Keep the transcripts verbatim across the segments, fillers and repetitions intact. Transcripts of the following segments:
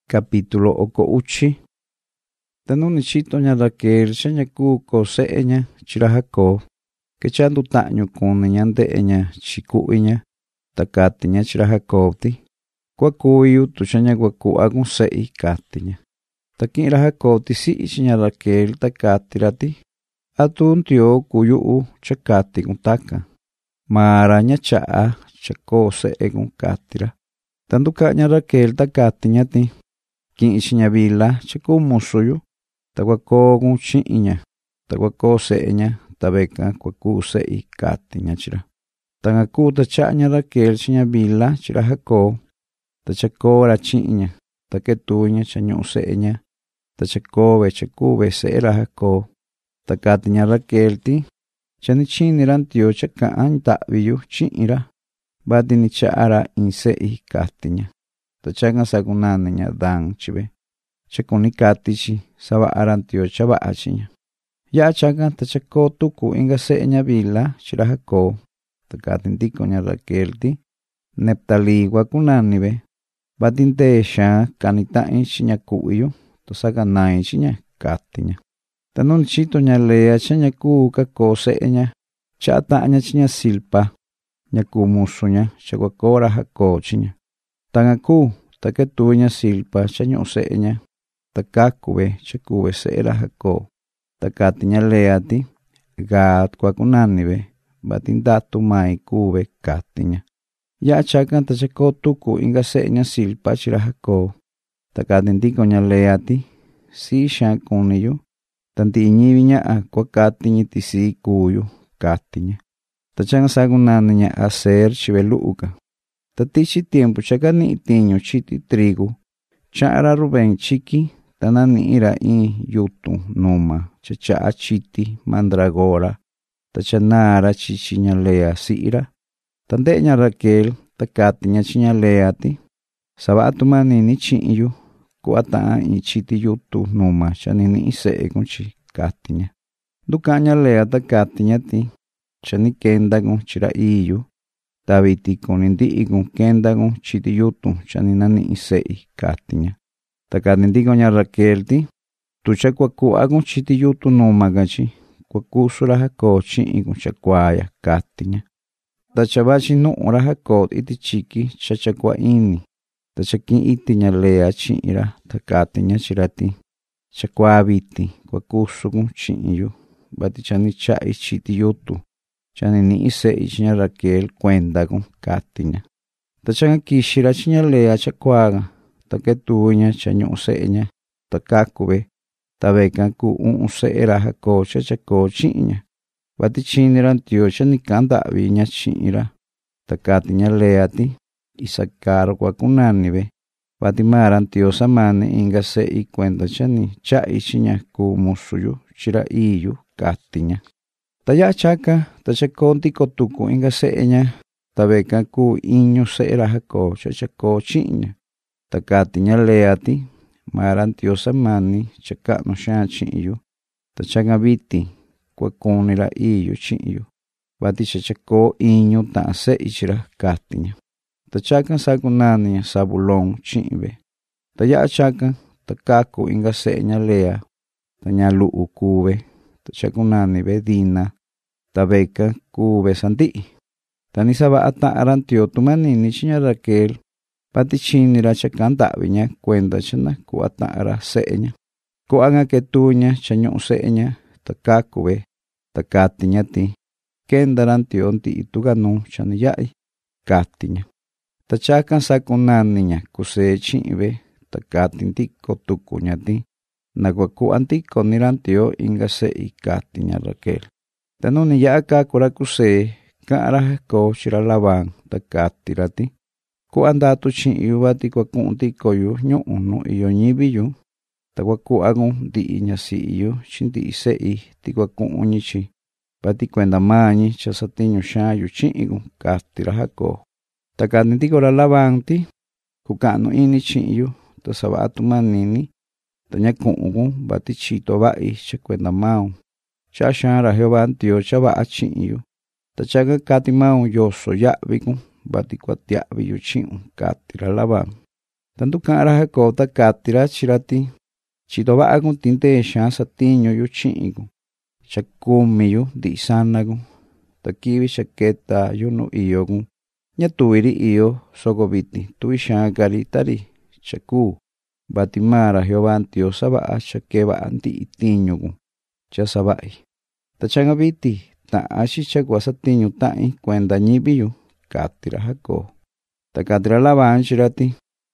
Capítulo oko uchi. Tanuni chito ña Raquel xa ña kuu ko se'e ña chi ra Jacob, ke cha nduta'ñu kuni ña nde'e ña chi ku'vi ña, ta kati ña chi ra Jacob ti: kua kuvi yutu xa ña kua ku'va kun se'i, kati ña. Ta ki'in ra Jacob tisi'i chi ña Raquel ta kati ra ti: atu Ntioo kuu yu'u cha kati kun takan, maa ra ña cha'a cha koo se'e kun, kati ra. Ta nduka'ña Raquel ta kati ña ti: ki'in chi ña Bila cha kuu musu yu, ta kua koo kun chi'in ña, ta kua koo se'e ña, ta vekan kua kuu se'i, kati ña chi ra. Ta nga kuu ta cha'a ña Raquel chi ña Bila chi ra Jacob, ta cha koo ra chi'in ña, ta ketuvi ña cha ñu'u se'e ña, ta cha koo ve cha kuve se'e ra Jacob. Ta kati ña Raquel ti: cha ni chini ra Ntioo cha ka'an nda'vi yu chi'in ra, vati ni cha'a ra in se'i, kati ña. Ta chakan sakunani ña Dan chive, cha kuni kati chi sava'a ra Ntioo cha va'a chi ña. Ya'a chakan ta cha koo tuku inga se'e ña Bila chi ra Jacob. Ta kati ndiko ña Raquel ti: Neptalí kua kunani ve, vati ndee xaan kani ta'in chi ña ku'vi yu, ta sakanai chi ña, kati ña. Ta nuni chito ña Lea cha ña kuu ka koo se'e ña, cha'a ta'an ña chi ña Zilpa, ña kuu musu ña cha kua koo ra Jacob chi ña. Ta nga kuu ta ketuvi ña Zilpa cha ñu'u se'e ña, ta kaku ve cha kuve se'e ra Jacob. Ta kati ña Lea ti: Gad kua kunani ve, vati ndatu mai kuve, kati ña. Ya'a chakan ta cha koo tuku inga se'e ña Zilpa chi ra Jacob. Ta kati ndiko ña Lea ti: sii xaan kuni yu, ta ndi'i ñivi ña'a kua kati ñi ti sii kuu yu, kati ña. Ta changa sakunani ña Aser chive lu'u ka. Ta tichi tiempu cha kani'i tiñu chiti trigu, cha'a ra Rubén chiki, ta nani'i ra in yutun numa cha cha'a chiti mandragora, ta cha naa ra chichi ña Lea si'i ra. Ta nde'e ña Raquel ta kati ña chi ña Lea ti: sava'a tumanini chi'in yu, ku'a ta'an in chiti yutu numa cha ni ni'i se'e kun chi, kati ña. Nduka'an ña Lea ta kati ña ti: cha ni kenda kun chi ra iyu, ta viti kuni ndi'i kun kenda kun chiti yutun cha ni nani'i se'i, kati ña. Ta kati ndiko ña Raquel ti: tu cha kua ku'va kun chiti yutu numa ka chi, kua kusu ra Jacob chi'in kun chakuaya, kati ña. Ta cha vachi nu'u ra Jacob iti chiki cha chakua ini, ta cha ki'in iti ña Lea chi'in ra, ta kati ña chi ra ti: chakua viti kua kusu kun chi'in yu, vati cha ni cha'i chiti yutu cha ni ni'i se'i chi ña Raquel kuenda kun, kati ña. Ta changa kixi ra chi ña Lea chakuaga, ta ketuvi ña cha ñu'u se'e ña, ta kaku ve, ta vekan kuu u'un se'e ra Jacob cha chakoo chi'in ña, vati chini ra Ntioo cha ni ka'an nda'vi ña chi'in ra. Ta kati ña Lea ti: Isacar kua kunani ve, vati maa ra Ntioo samani inga se'i kuenda cha ni cha'i chi ña kuu musu yu chi ra iyu, kati ña. Ta ya'a chaka ta cha koo ndiko tuku inga se'e ña, ta vekan kuu iñu se'e ra Jacob cha chakoo chi'in ña. Ta kati ña Lea ti: maa ra Ntioo samani cha ka'nu xaan chi'in yu, ta changa viti kua kuni ra iyu chi'in yu, vati cha chakoo iñu ta'an se'i chi ra, kati ña. Ta chakan sakunani ña Zabulón chi'in ve. Ta ya'a chakan ta kaku inga se'e ña Lea, ta ña lu'u kuve, ta chakunani ve Dina, ta vekan kuve sandi'i. Ta ni sava'a ta'an ra Ntioo tumanini chi ña Raquel, vati chini ra cha ka'an nda'vi ña kuenda cha na ku'a ta'an ra se'e ña. Ku'a nga ketuvi ña cha ñu'u se'e ña, ta kaku ve, ta kati ña ti: kenda ra Ntioo ndi'i tuka nuu cha ni ya'i, kati ña. Ta chakan sakunani ña Kusé chi'in ve, ta kati ndiko tuku ña ti: na kua ku'a ndiko ni ra Ntioo inga se'i, kati ña Raquel. Ta nuni ya'a kaku ra Kusé, ka'an ra Jacob chi ra Labán, ta kati ra ti: ku'a ndatu chi'in yu, vati kua ku'un ndiko yu ñu'u nu iyo ñivi yu, ta kua ku'a kun ndi'i ñasi'i yu chi ndi'i se'i ti kua ku'un ñi chi, vati kuenda maa ñi cha satiñu xaan yu chi'in kun, kati ra Jacob. Ta kati ndiko ra Labán ti: kuka'nu ini chi'in yu, ta sava'a tumanini, ta ña ku'un kun, vati chito va'i cha kuenda maun. Cha'a xaan ra Jehová Ntioo cha va'a chi'in yu, ta chaka kati maun yoso ya'vi kun, vati kua tia'vi yu chi'un, kati ra Labán. Tanto ka'ra Jacob ta katira chirati. Chito va'a kun tinte xan satiño yu chi'in kun. Chakumi yu di sana kun. Ta kivi chaketa yu nu iyo kun. Ña tuiri iyo soko viti. Tui xan kari tari chaku. Batimara Jehová antio saba'a chake va'a ndi itiño kun. Cha saba'i. Ta changa viti. Ta ashi chakua satiño ta'i kuenda ñibi yu. Katira Jacob. Ta katira Labán chirati.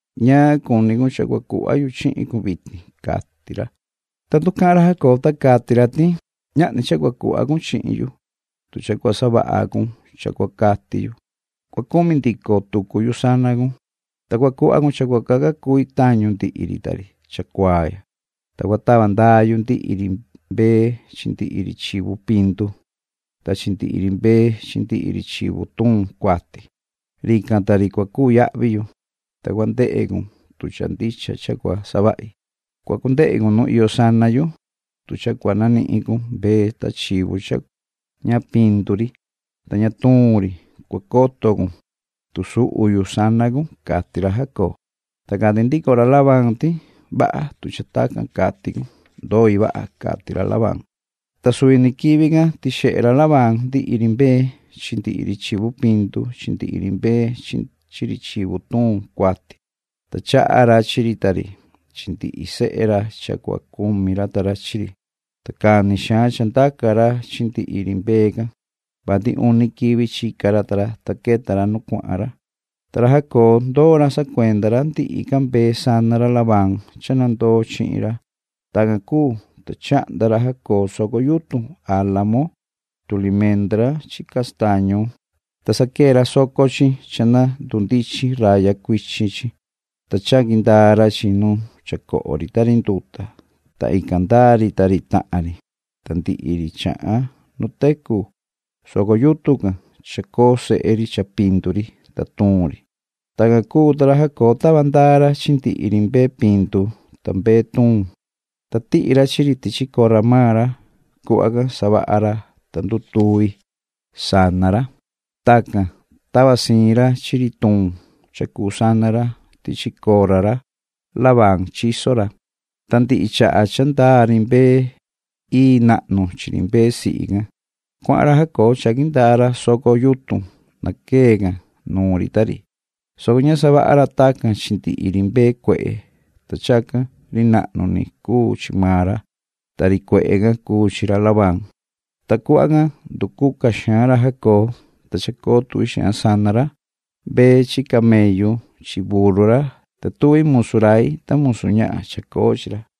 Ña kuni kun chakua ku'a yu chi'in kun viti. Katira. Tanto ka'ra Jacob ta katira ti. Ña'ni chakua ku'a kun chi'in yu. Tu chakua saba'a kun. Chakua kati yu. Kua kumi ndiko tuku yu sana kun. Ta kua ku'a kun chakua kaka kui tañu ndi iri tari. Chakuaya. Ta kua tava ndayu ndi iri mbe. Chinti iri chivu pintu. Ta chinti iri mbe. Chinti iri chivu tun kuati. Rikan tari kua kuya'vi yu. Ta kua nde'e kun. Tu chandicha chakua saba'i. Kua kunde'e kun nu iyo sana yu. Tu chakua nani'i kun mbe ta chivu chakua. Ña pinturi. Ta ña tunri. Kua koto kun. Tu su'u yu sana kun. Katira Jacob. Ta kati ndikora Labán ti. Ba'a tu chatakan kati kun. Doi ba'a katira Labán. Ta suini kivi ka ti xe'era Labán di iri mbe. Chinti iri chivu pintu. Chinti iri mbe. Chiri chivu tun kuati. Ta cha'ara chiri tari. Chinti ise'era chakua kumira tara chiri. Ta kani xan chantakara chinti iri mbe ka. Bati uni kivi chikara tara. Ta ketara nu kua'ara. Tara Jacob ndora sa kuendara nti'i ka mbe sanara Labán. Chanando chi'ira. Taga ku. Ta cha'ndara Jacob soko yutu. Álamo. Tulimendra chi castaño. Ta sakera soko chi. Chana dundichi raya kuichichi. Ta chagindara chinu. Chakori tari nduta. Ta ikandari tari ta'ari. Ta ndi'iri cha'a. Nuteku. Soko yutu ka. Chakose eri chapinturi. Ta tunri. Taga ku tara Jacob tabandara chinti iri mbe pintu. Ta mbe tun. Ta ti'ira chiriti chikora mara. Ku'aga saba'ara. Ta ndutui. Sanara. Taka. Tabasinra chiri tun. Chaku sanara. Ti chikorara. Labán chisora. Tanti icha'a chandari mbe. I na'nu chiri mbe si'ga. Kua'ra Jacob chagindara soko yutu. Nakega. Nuri tari. Soko ña saba'ara taka chinti iri mbe kue'e. Ta chaka ri na'nu ni ku chimara. Tari kue'ega ku chira Labán. Ta kua'ga dukuka xanra Jacob. Ta chako tui xan sanara. Be chi camello chi burura. Ta tui musurai ta musuña chako chira.